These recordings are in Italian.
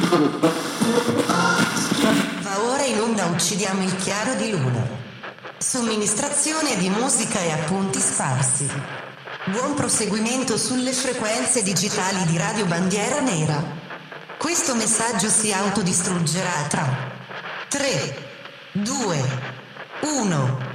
Va ora in onda Uccidiamo il chiaro di luna. Somministrazione di musica e appunti sparsi. Buon proseguimento sulle frequenze digitali di Radio Bandiera Nera. Questo messaggio si autodistruggerà tra 3, 2, 1.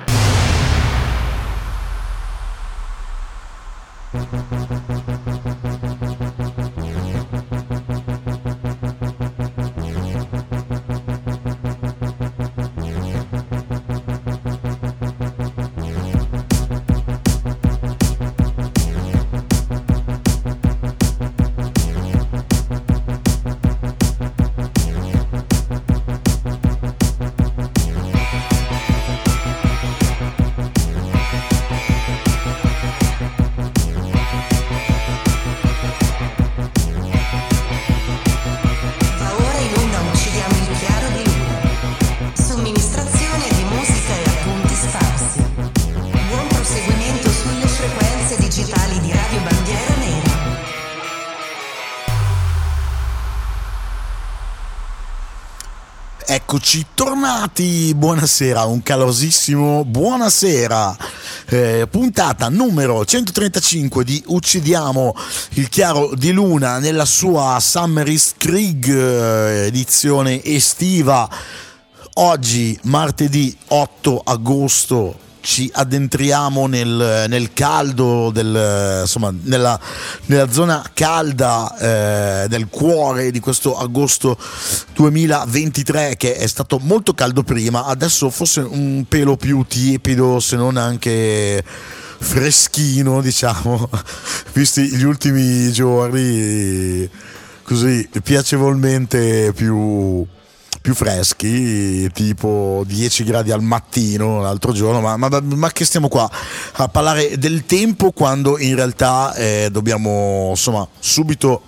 Eccoci tornati, buonasera, un calorosissimo buonasera, puntata numero 135 di Uccidiamo il chiaro di luna nella sua Summerist Krieg edizione estiva. Oggi martedì 8 agosto ci addentriamo nel caldo insomma nella zona calda del cuore di questo agosto 2023, che è stato molto caldo prima, adesso forse un pelo più tiepido, se non anche freschino, diciamo, visti gli ultimi giorni, così piacevolmente più freschi, tipo 10 gradi al mattino l'altro giorno, ma che stiamo qua a parlare del tempo quando in realtà dobbiamo insomma subito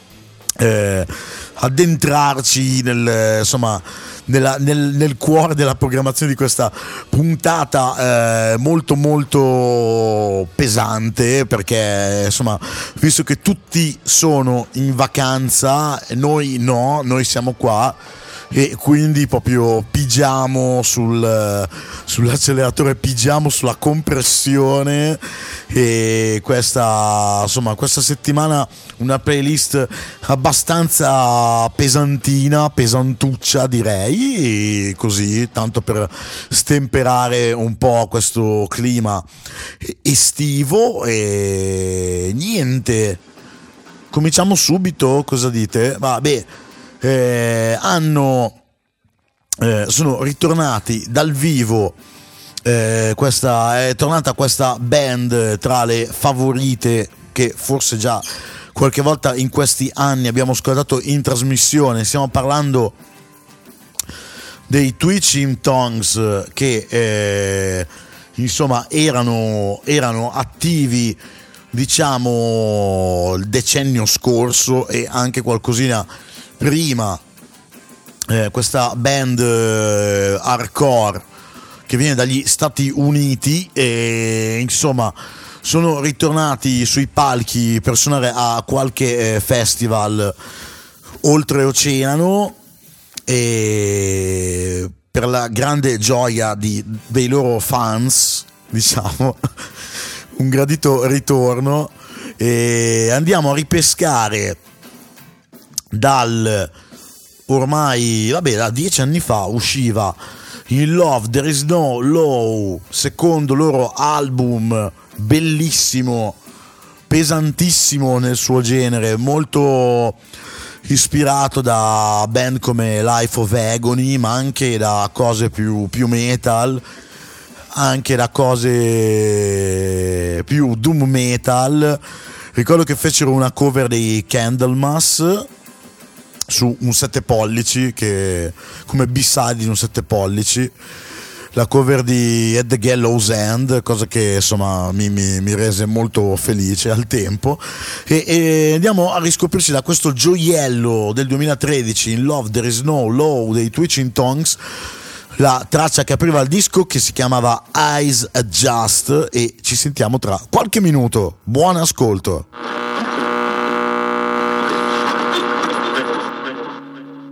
addentrarci nel cuore della programmazione di questa puntata molto molto pesante, perché insomma, visto che tutti sono in vacanza, noi no, noi siamo qua e quindi proprio pigiamo sull'acceleratore, pigiamo sulla compressione. E questa settimana una playlist abbastanza pesantuccia direi, così tanto per stemperare un po' questo clima estivo. E niente, cominciamo subito, cosa dite? Sono ritornati dal vivo, è tornata questa band tra le favorite che forse già qualche volta in questi anni abbiamo scordato in trasmissione. Stiamo parlando dei Twitching Tongues, che insomma erano attivi, diciamo, il decennio scorso e anche qualcosina prima. Questa band hardcore che viene dagli Stati Uniti, e insomma sono ritornati sui palchi per suonare a qualche festival oltreoceano, e per la grande gioia dei loro fans, diciamo, un gradito ritorno. E andiamo a ripescare ormai da 10 anni fa usciva In Love There Is No Law, secondo loro album, bellissimo, pesantissimo nel suo genere, molto ispirato da band come Life of Agony, ma anche da cose più metal, anche da cose più doom metal. Ricordo che fecero una cover dei Candlemas su un 7 pollici, che come B-side di un 7 pollici, la cover di At the Gallows End, cosa che insomma mi rese molto felice al tempo. E andiamo a riscoprirci da questo gioiello del 2013, In Love There Is No Law dei Twitching Tongues, la traccia che apriva il disco, che si chiamava Eyes Adjust, e ci sentiamo tra qualche minuto. Buon ascolto.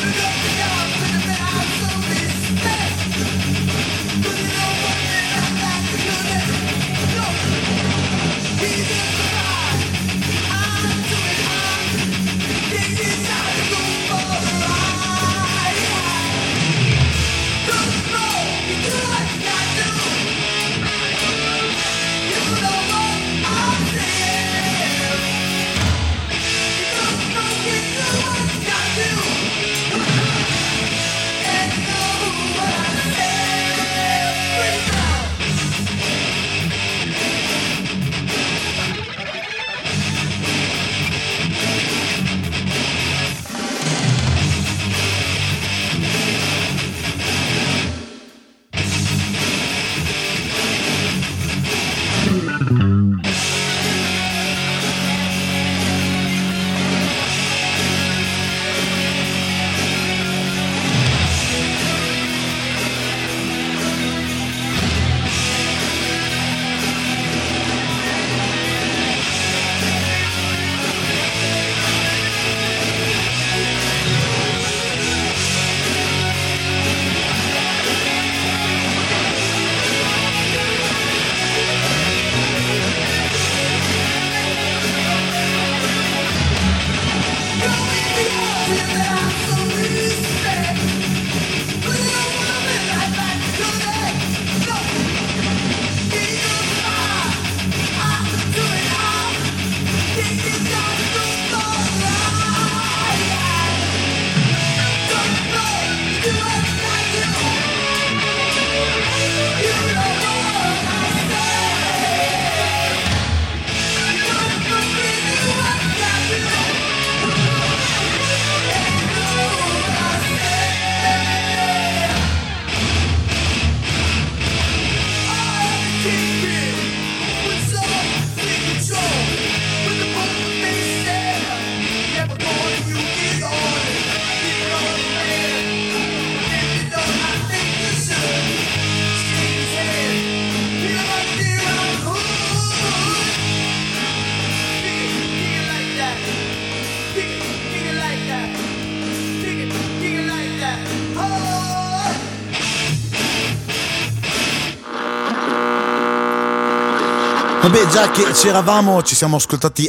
Vabbè, già che c'eravamo, ci siamo ascoltati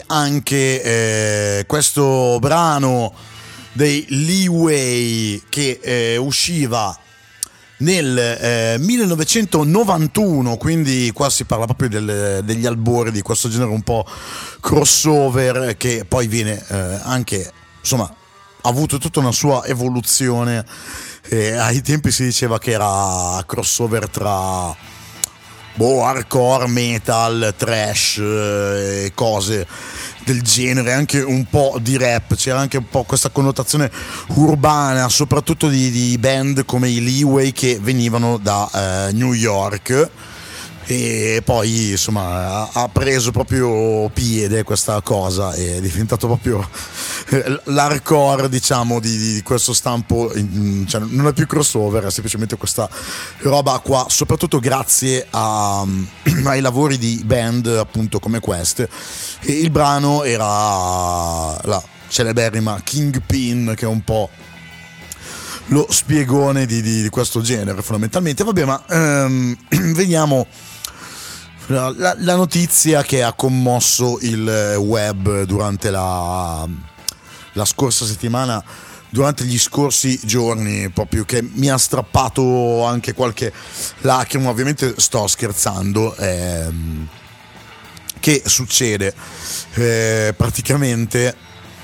anche questo brano dei Leeway che usciva nel 1991, quindi qua si parla proprio degli albori di questo genere un po' crossover, che poi viene anche, insomma, ha avuto tutta una sua evoluzione. Ai tempi si diceva che era crossover tra hardcore, metal, trash, cose del genere, anche un po' di rap. C'era anche un po' questa connotazione urbana, soprattutto di band come i Leeway che venivano da New York, e poi insomma ha preso proprio piede questa cosa, è diventato proprio l'hardcore, diciamo, di questo stampo, cioè non è più crossover, è semplicemente questa roba qua, soprattutto grazie ai lavori di band appunto come queste. E il brano era la celeberrima Kingpin, che è un po' lo spiegone di questo genere fondamentalmente. Vabbè, ma vediamo la notizia che ha commosso il web durante la scorsa settimana, durante gli scorsi giorni, proprio, che mi ha strappato anche qualche lacrima. Ovviamente sto scherzando. Che succede? Praticamente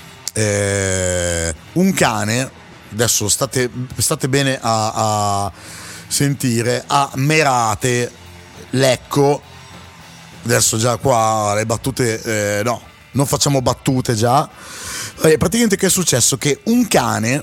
un cane, adesso state bene a sentire, a Merate, Lecco. Adesso già qua le battute, no, non facciamo battute già. Praticamente che è successo? Che un cane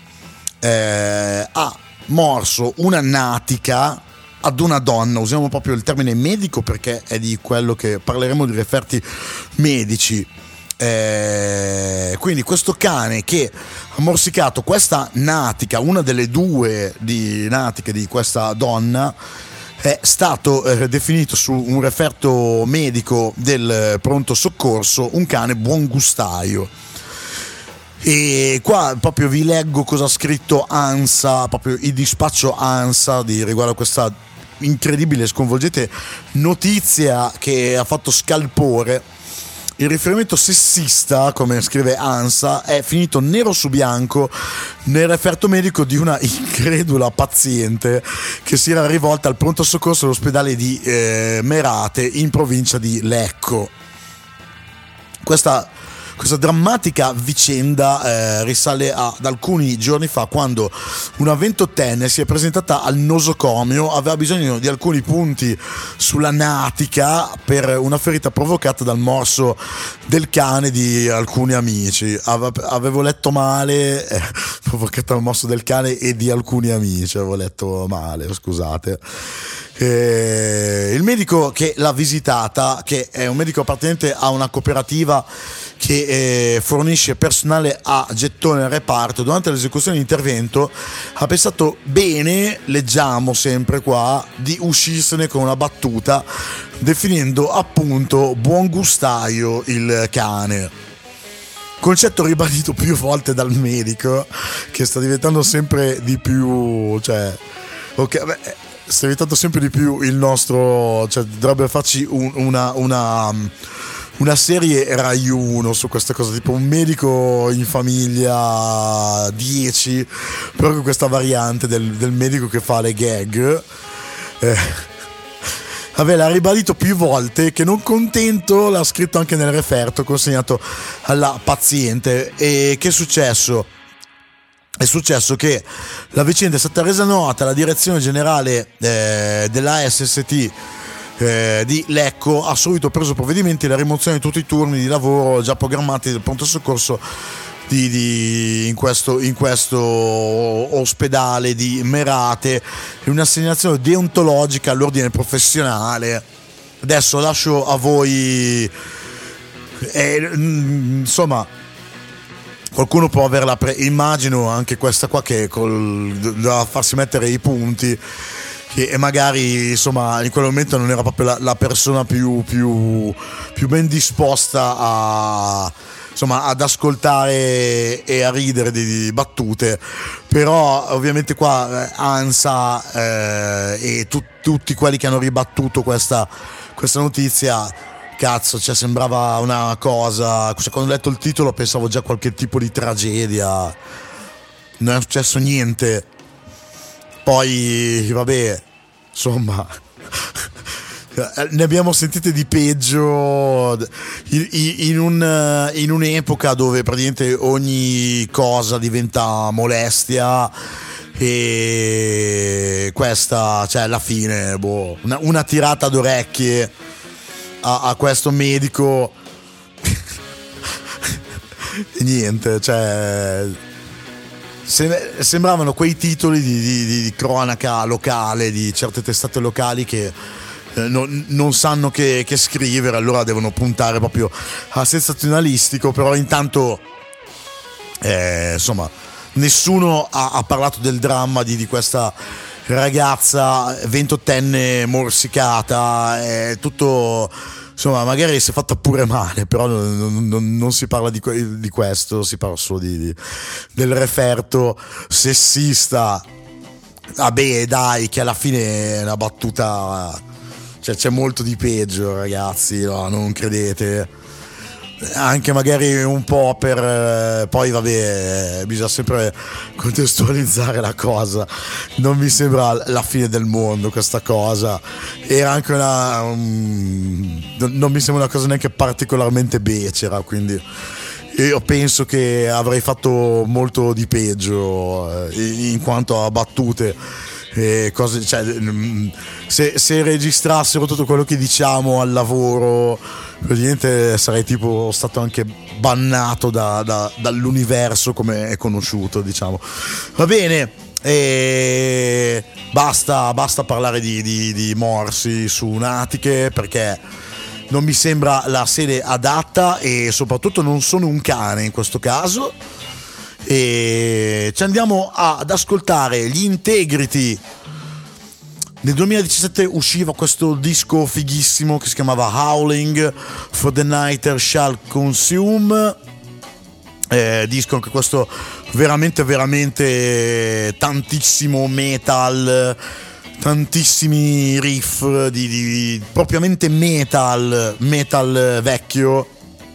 ha morso una natica ad una donna. Usiamo proprio il termine medico perché è di quello che parleremo, di referti medici. Quindi questo cane che ha morsicato questa natica, una delle due natiche di questa donna, è stato definito su un referto medico del pronto soccorso un cane buongustaio. E qua proprio vi leggo cosa ha scritto ANSA, proprio il dispaccio ANSA riguardo a questa incredibile e sconvolgente notizia che ha fatto scalpore. Il riferimento sessista, come scrive ANSA, è finito nero su bianco nel referto medico di una incredula paziente che si era rivolta al pronto soccorso dell'ospedale di Merate in provincia di Lecco. Questa drammatica vicenda risale ad alcuni giorni fa, quando una 28enne si è presentata al nosocomio, aveva bisogno di alcuni punti sulla natica per una ferita provocata dal morso del cane di alcuni amici. Avevo letto male, provocata dal morso del cane e di alcuni amici, avevo letto male, scusate. Il medico che l'ha visitata, che è un medico appartenente a una cooperativa che fornisce personale a gettone al reparto, durante l'esecuzione dell'intervento ha pensato bene, leggiamo sempre qua, di uscirsene con una battuta, definendo appunto buon gustaio il cane. Concetto ribadito più volte dal medico, che sta diventando sempre di più, sta diventando sempre di più il nostro, dovrebbe farci una serie Rai 1 su questa cosa, tipo un medico in famiglia 10, però con questa variante del medico che fa le gag. L'ha ribadito più volte, che non contento l'ha scritto anche nel referto consegnato alla paziente. E che è successo? È successo che la vicenda è stata resa nota alla direzione generale della SST di Lecco, ha subito preso provvedimenti alla rimozione di tutti i turni di lavoro già programmati del pronto soccorso in questo ospedale di Merate, e un'assegnazione deontologica all'ordine professionale. Adesso lascio a voi, insomma, qualcuno può averla immagino anche questa qua che doveva farsi mettere i punti, e magari insomma in quel momento non era proprio la persona più ben disposta ad ascoltare e a ridere di battute. Però ovviamente qua ANSA e tutti quelli che hanno ribattuto questa notizia, cazzo, sembrava una cosa, quando ho letto il titolo pensavo già a qualche tipo di tragedia, non è successo niente. Poi vabbè, insomma, ne abbiamo sentite di peggio in un'epoca dove praticamente ogni cosa diventa molestia, e questa, alla fine, una tirata d'orecchie a questo medico. Niente, sembravano quei titoli di cronaca locale di certe testate locali che non sanno che scrivere, allora devono puntare proprio al sensazionalistico. Però intanto insomma nessuno ha parlato del dramma di questa ragazza 28enne morsicata, tutto, insomma, magari si è fatta pure male, però non si parla di questo, si parla solo del referto sessista. Vabbè, dai, che alla fine è una battuta, c'è molto di peggio, ragazzi, no, non credete. Anche magari un po' poi vabbè, bisogna sempre contestualizzare la cosa, non mi sembra la fine del mondo questa cosa, era anche non mi sembra una cosa neanche particolarmente becera, quindi io penso che avrei fatto molto di peggio in quanto a battute. Cose, se registrassero tutto quello che diciamo al lavoro, praticamente sarei tipo stato anche bannato dall'universo come è conosciuto, diciamo. Va bene, basta parlare di morsi su natiche, perché non mi sembra la sede adatta, e soprattutto non sono un cane in questo caso. E ci andiamo ad ascoltare gli Integrity. Nel 2017 usciva questo disco fighissimo che si chiamava Howling for the Night Shall Consume, disco anche questo veramente veramente tantissimo metal, tantissimi riff di propriamente metal vecchio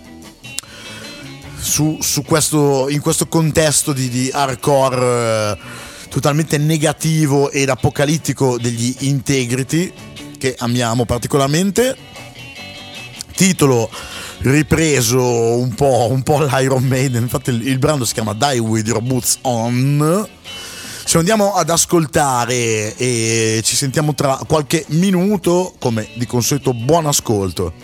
su questo, in questo contesto di hardcore totalmente negativo ed apocalittico degli Integrity, che amiamo particolarmente. Titolo ripreso un po' l'Iron Maiden, infatti il brano si chiama Die With Your Boots On. Ci andiamo ad ascoltare e ci sentiamo tra qualche minuto, come di consueto. Buon ascolto.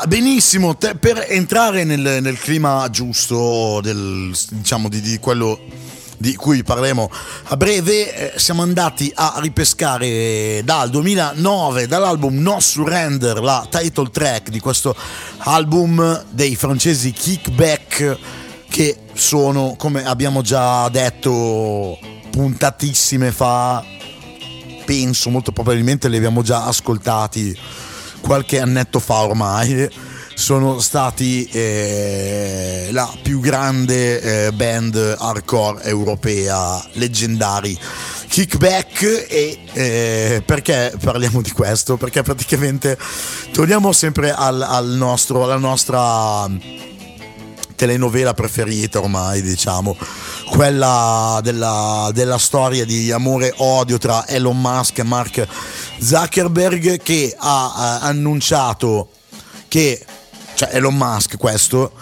benissimo, per entrare nel clima giusto diciamo di quello di cui parleremo a breve, siamo andati a ripescare dal 2009, dall'album No Surrender, la title track di questo album dei francesi Kickback, che sono, come abbiamo già detto puntatissime fa, penso molto probabilmente li abbiamo già ascoltati qualche annetto fa ormai. Sono stati la più grande band hardcore europea, leggendari Kickback. E perché parliamo di questo? Perché praticamente torniamo sempre alla nostra telenovela preferita ormai, diciamo, quella della storia di amore e odio tra Elon Musk e Mark Zuckerberg, che ha annunciato che, cioè Elon Musk questo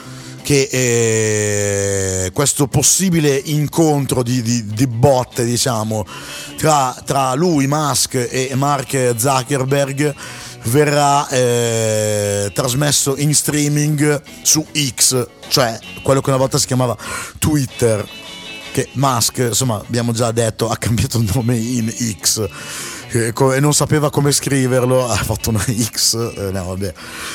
possibile incontro di botte, diciamo, tra lui, Musk, e Mark Zuckerberg verrà trasmesso in streaming su X, cioè quello che una volta si chiamava Twitter, che Musk, insomma, abbiamo già detto, ha cambiato il nome in X e non sapeva come scriverlo, ha fatto una X, no vabbè.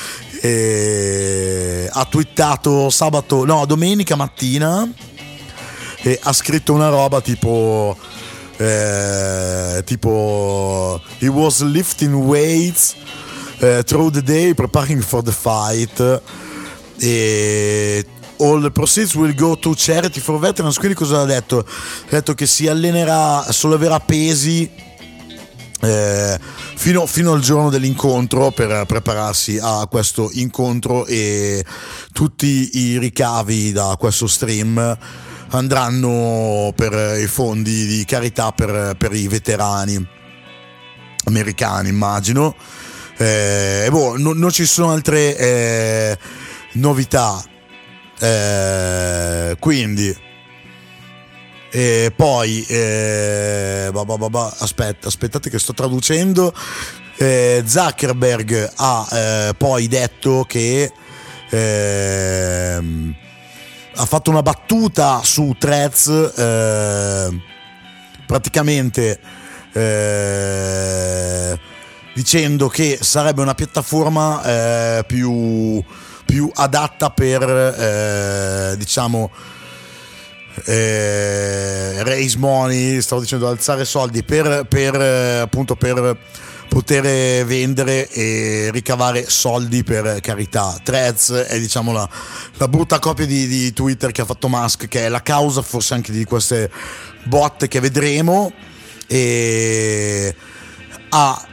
Ha twittato domenica mattina, e ha scritto una roba tipo he was lifting weights through the day preparing for the fight, e all the proceeds will go to charity for veterans. Quindi cosa ha detto? Ha detto che si allenerà, solleverà pesi fino al giorno dell'incontro, per prepararsi a questo incontro, e tutti i ricavi da questo stream andranno per i fondi di carità per i veterani americani, immagino. Non ci sono altre novità, quindi poi aspettate che sto traducendo. Zuckerberg ha poi detto che ha fatto una battuta su Threads, praticamente dicendo che sarebbe una piattaforma più adatta per diciamo raise money, stavo dicendo alzare soldi per appunto per poter vendere e ricavare soldi per carità. Threads è, diciamo, la brutta copia di Twitter che ha fatto Musk, che è la causa forse anche di queste botte che vedremo, e ha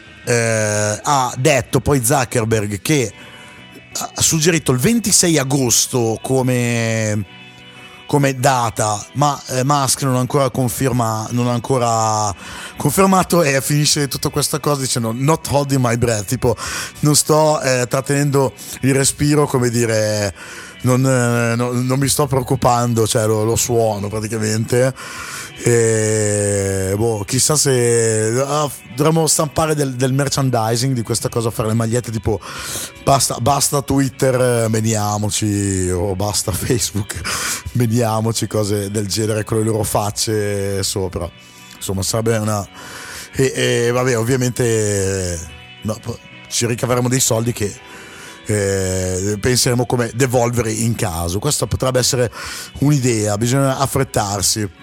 detto poi Zuckerberg che ha suggerito il 26 agosto come data, ma Musk non ha ancora confermato, e finisce tutta questa cosa dicendo not holding my breath, tipo non sto trattenendo il respiro, come dire, non mi sto preoccupando, cioè lo suono praticamente. E chissà se dovremmo stampare del merchandising di questa cosa, fare le magliette tipo basta Twitter, meniamoci, o basta Facebook, meniamoci, cose del genere con le loro facce sopra. Insomma, sarebbe una vabbè, ovviamente ci ricaveremo dei soldi che penseremo come devolvere in caso. Questa potrebbe essere un'idea, bisogna affrettarsi.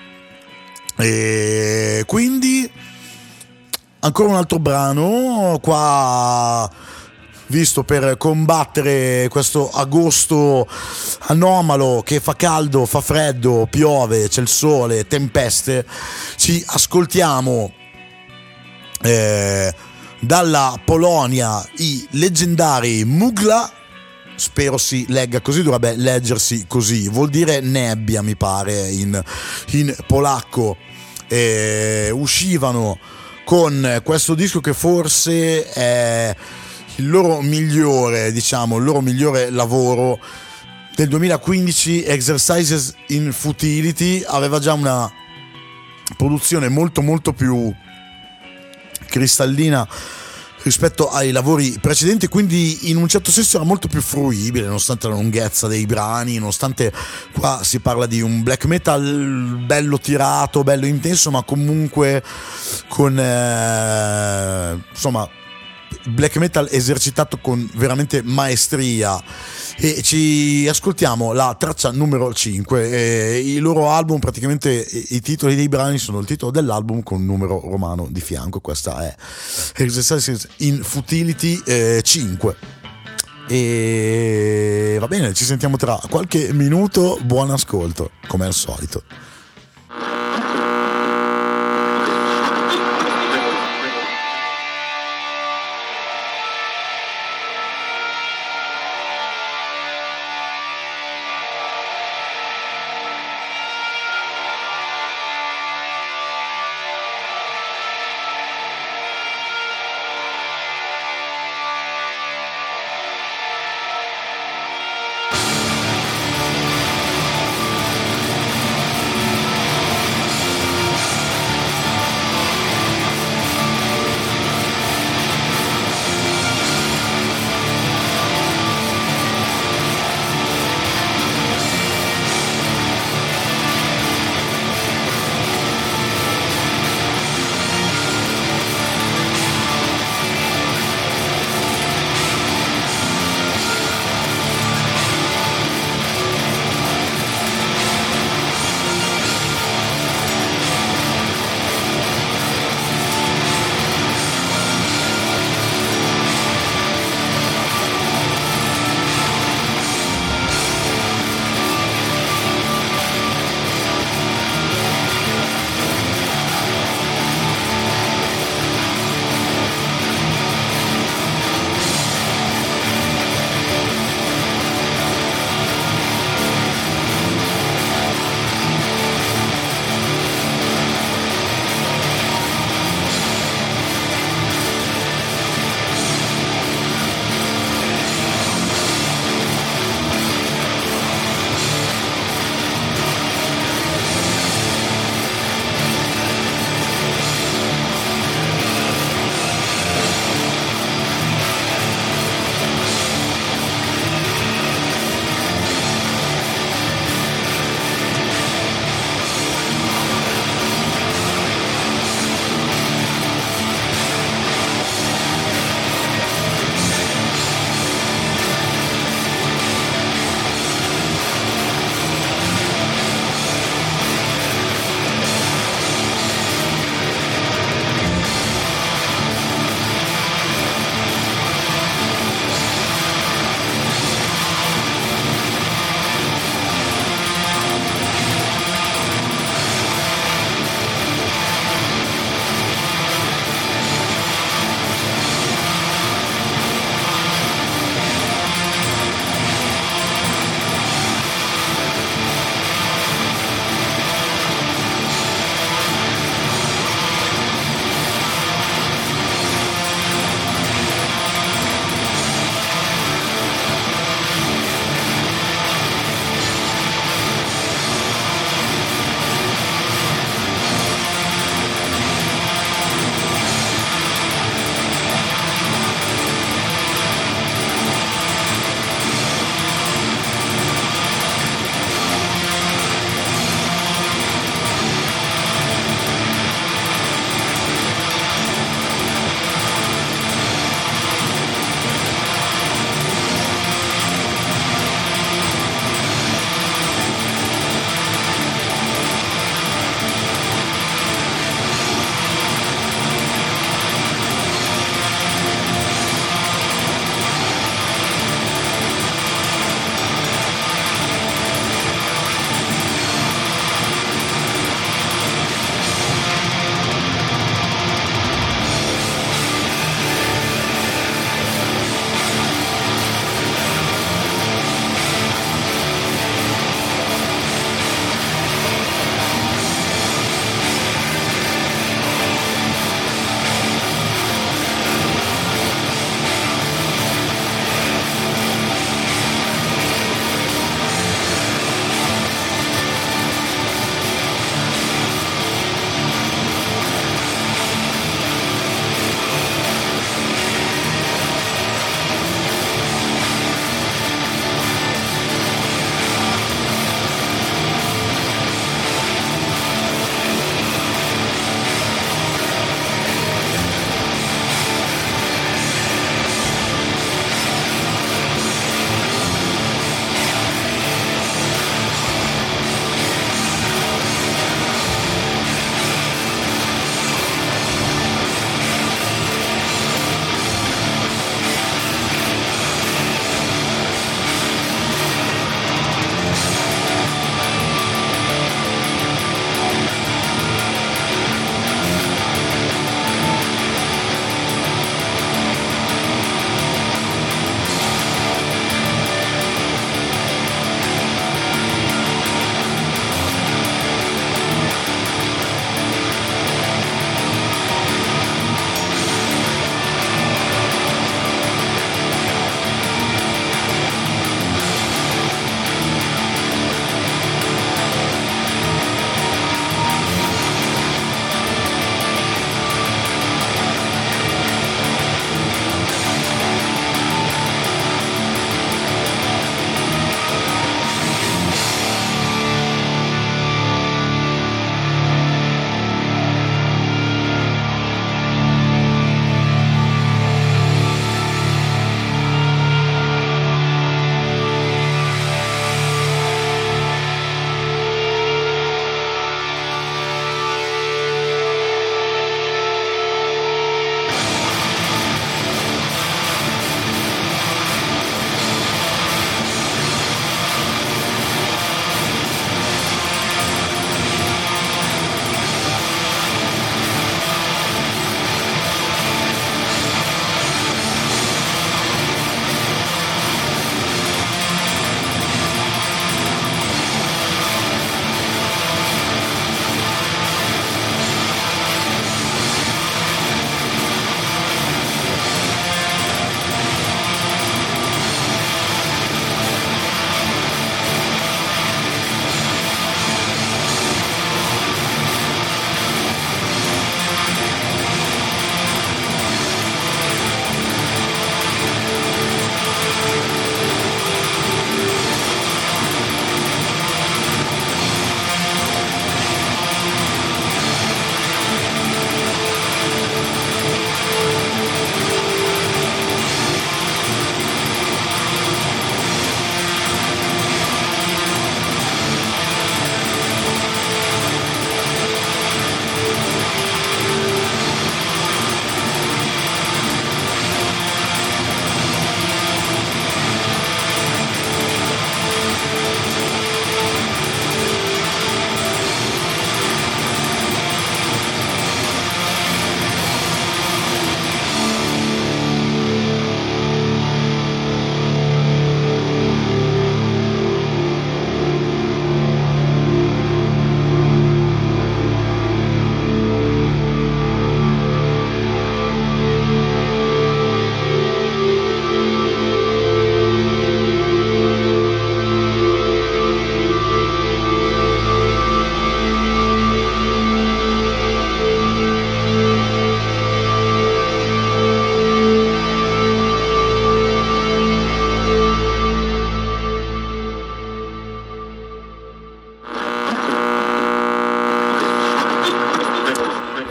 E quindi ancora un altro brano qua, visto per combattere questo agosto anomalo che fa caldo, fa freddo, piove, c'è il sole, tempeste. Ci ascoltiamo dalla Polonia i leggendari Mugla, spero si legga così, dovrebbe leggersi così, vuol dire nebbia mi pare in polacco. Uscivano con questo disco che forse è il loro migliore, diciamo, il loro migliore lavoro del 2015, Exercises in Futility. Aveva già una produzione molto molto più cristallina rispetto ai lavori precedenti, quindi in un certo senso era molto più fruibile nonostante la lunghezza dei brani, nonostante qua si parla di un black metal bello tirato, bello intenso, ma comunque con insomma black metal esercitato con veramente maestria. E ci ascoltiamo la traccia numero 5. I loro album, praticamente i titoli dei brani sono il titolo dell'album con un numero romano di fianco. Questa è Exercises in Futility 5. E va bene, ci sentiamo tra qualche minuto. Buon ascolto, come al solito.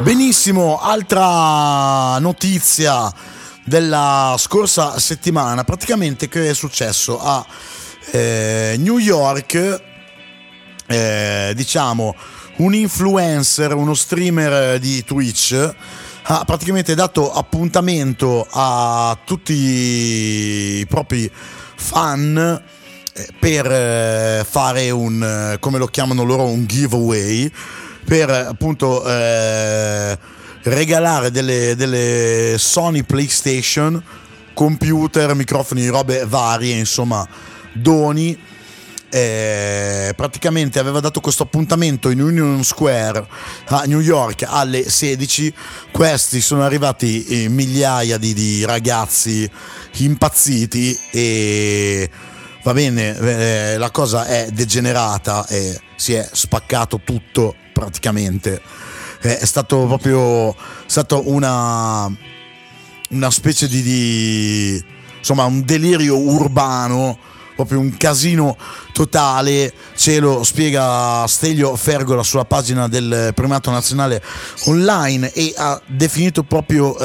Benissimo, altra notizia della scorsa settimana, praticamente che è successo a New York, diciamo un influencer, uno streamer di Twitch ha praticamente dato appuntamento a tutti i propri fan per fare un, come lo chiamano loro, un giveaway, per appunto regalare delle Sony PlayStation, computer, microfoni, robe varie, insomma doni. Praticamente aveva dato questo appuntamento in Union Square a New York alle 16. Questi sono arrivati migliaia di ragazzi impazziti e va bene, la cosa è degenerata e si è spaccato tutto praticamente. È stato proprio una specie di insomma un delirio urbano, proprio un casino totale. Ce lo spiega Stelio Fergola sulla pagina del Primato Nazionale online e ha definito proprio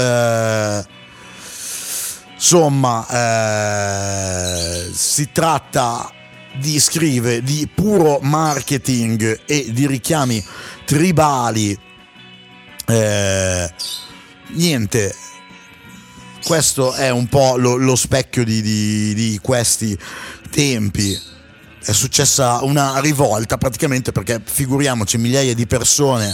si tratta di puro marketing e di richiami tribali. Niente, questo è un po' lo specchio di questi tempi. È successa una rivolta praticamente, perché figuriamoci, migliaia di persone,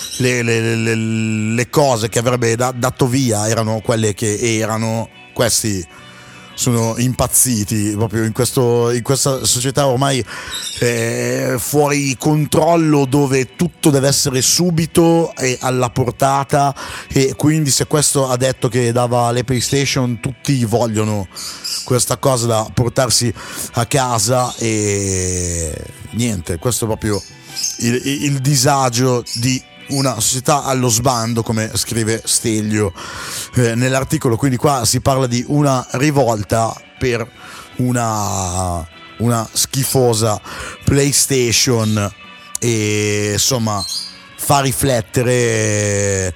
le cose che avrebbe dato via erano quelle che erano. Questi sono impazziti proprio in questa società ormai fuori controllo, dove tutto deve essere subito e alla portata, e quindi se questo ha detto che dava le PlayStation, tutti vogliono questa cosa da portarsi a casa. E niente, questo è proprio il disagio di una società allo sbando, come scrive Stelio nell'articolo. Quindi qua si parla di una rivolta per una schifosa PlayStation, e insomma fa riflettere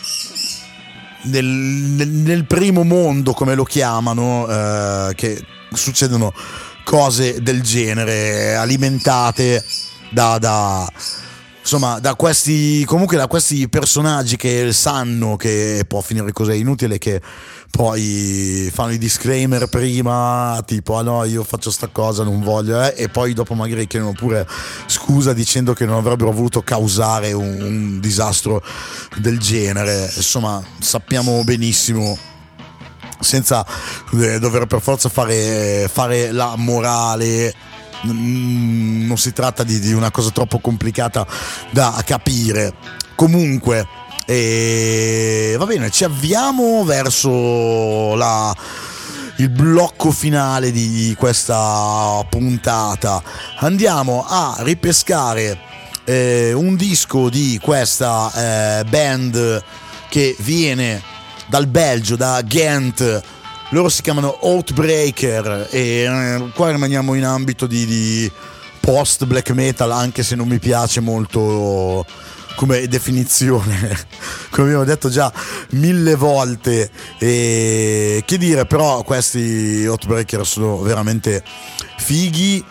nel primo mondo, come lo chiamano, che succedono cose del genere, alimentate da questi personaggi che sanno che può finire così. È inutile che poi fanno i disclaimer prima, tipo no, io faccio sta cosa, non voglio, e poi dopo magari chiedono pure scusa dicendo che non avrebbero voluto causare un disastro del genere. Insomma, sappiamo benissimo, senza dover per forza fare la morale, non si tratta di una cosa troppo complicata da capire. Comunque va bene, ci avviamo verso il blocco finale di questa puntata. Andiamo a ripescare un disco di questa band che viene dal Belgio, da Ghent. Loro si chiamano Outbreaker e qua rimaniamo in ambito di post black metal, anche se non mi piace molto come definizione, come abbiamo detto già 1000 volte. E che dire, però questi Outbreaker sono veramente fighi,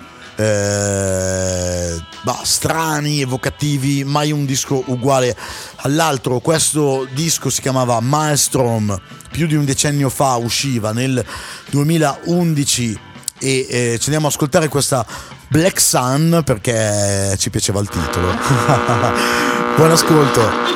strani, evocativi, mai un disco uguale all'altro. Questo disco si chiamava Maelstrom, più di un decennio fa usciva, nel 2011, e ci andiamo ad ascoltare questa Black Sun perché ci piaceva il titolo. Buon ascolto.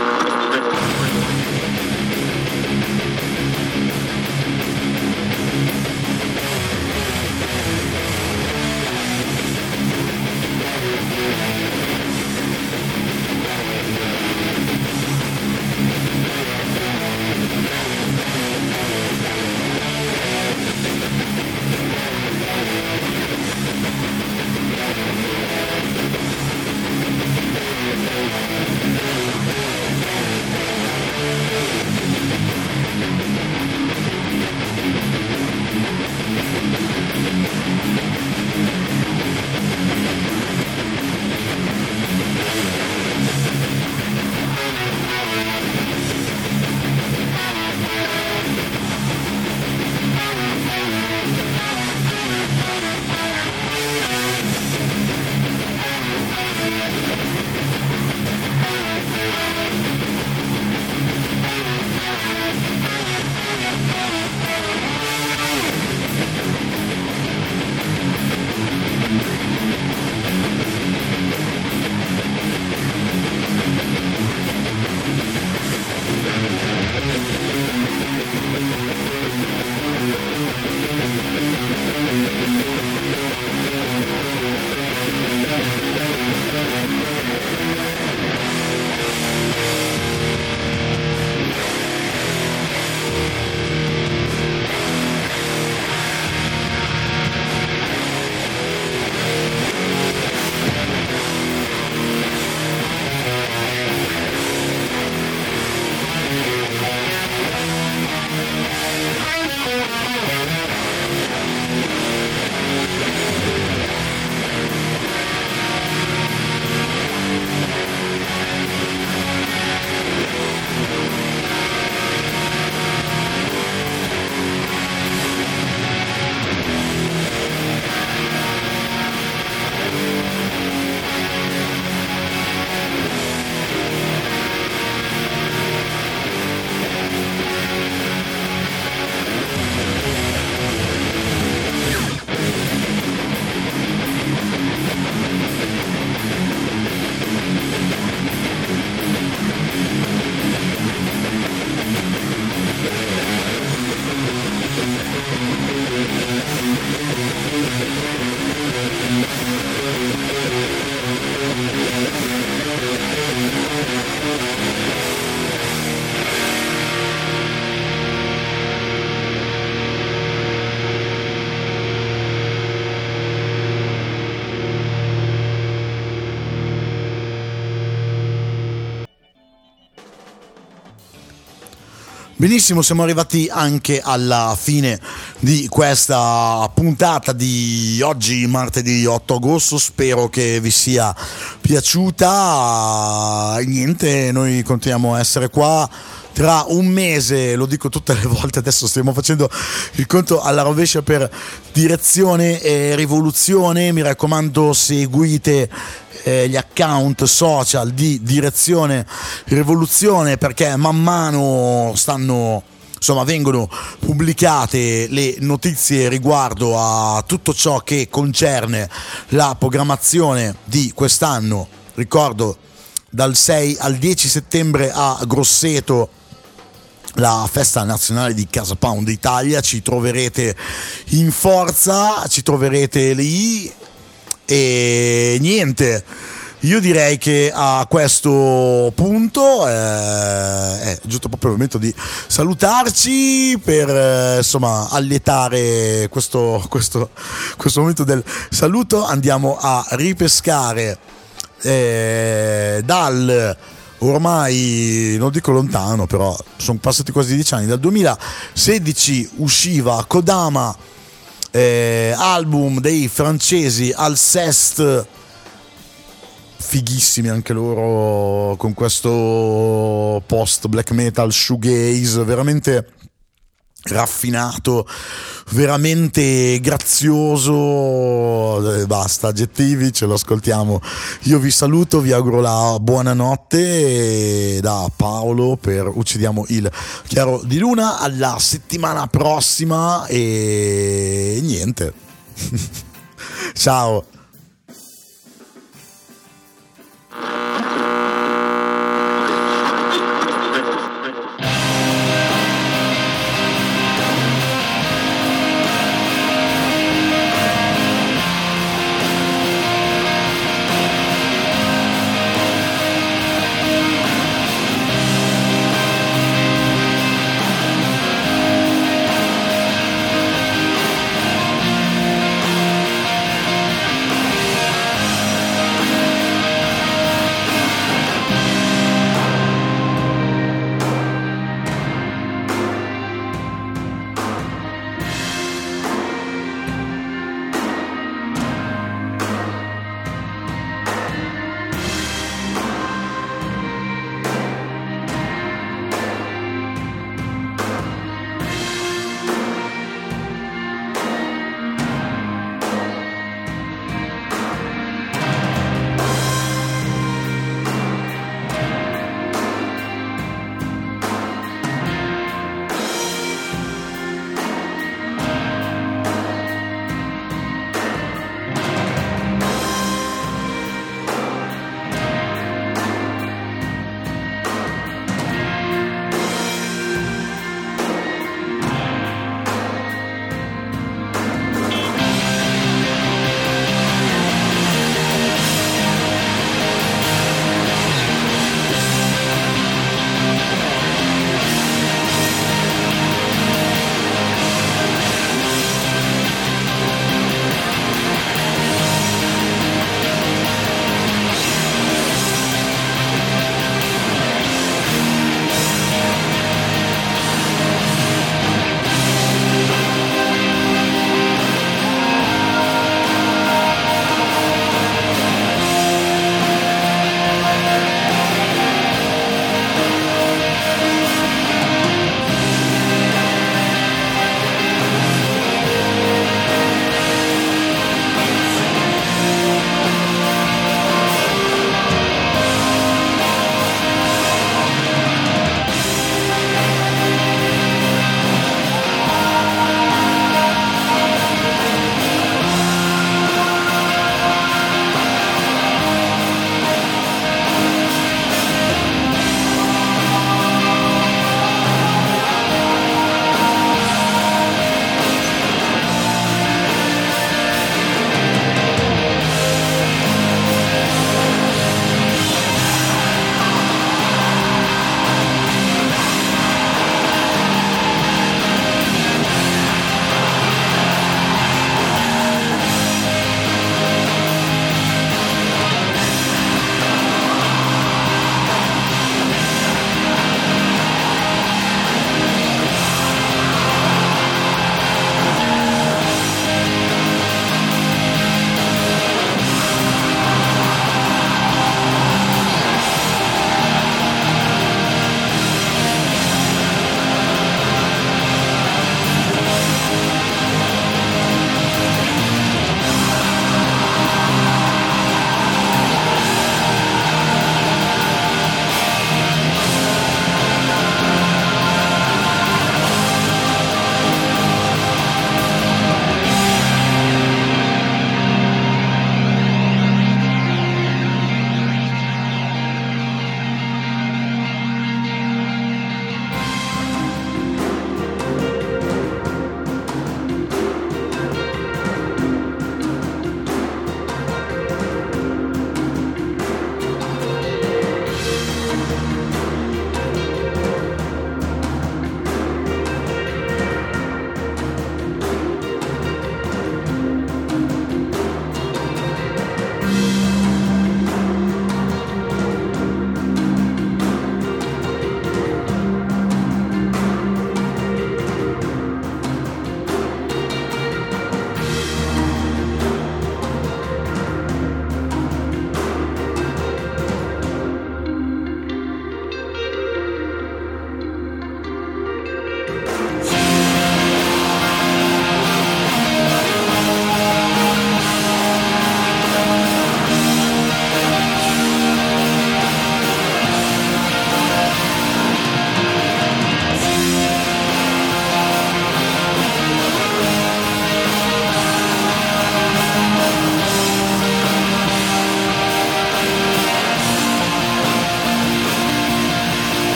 Benissimo, siamo arrivati anche alla fine di questa puntata di oggi, martedì 8 agosto. Spero che vi sia piaciuta. Niente, noi continuiamo a essere qua. Tra un mese, lo dico tutte le volte, adesso stiamo facendo il conto alla rovescia per Direzione e Rivoluzione. Mi raccomando, seguite gli account social di Direzione Rivoluzione, perché man mano vengono pubblicate le notizie riguardo a tutto ciò che concerne la programmazione di quest'anno. Ricordo, dal 6 al 10 settembre a Grosseto la festa nazionale di Casa Pound Italia, ci troverete in forza, ci troverete lì. E niente, io direi che a questo punto è giusto proprio il momento di salutarci per allietare questo momento del saluto. Andiamo a ripescare dal ormai, non dico lontano, però sono passati quasi 10 anni, dal 2016 usciva Kodama, album dei francesi Alceste, fighissimi anche loro, con questo post black metal shoegaze veramente raffinato, veramente grazioso. Basta aggettivi, ce lo ascoltiamo. Io vi saluto, vi auguro la buonanotte da Paolo per Uccidiamo il Chiaro di Luna. Alla settimana prossima e niente. Ciao.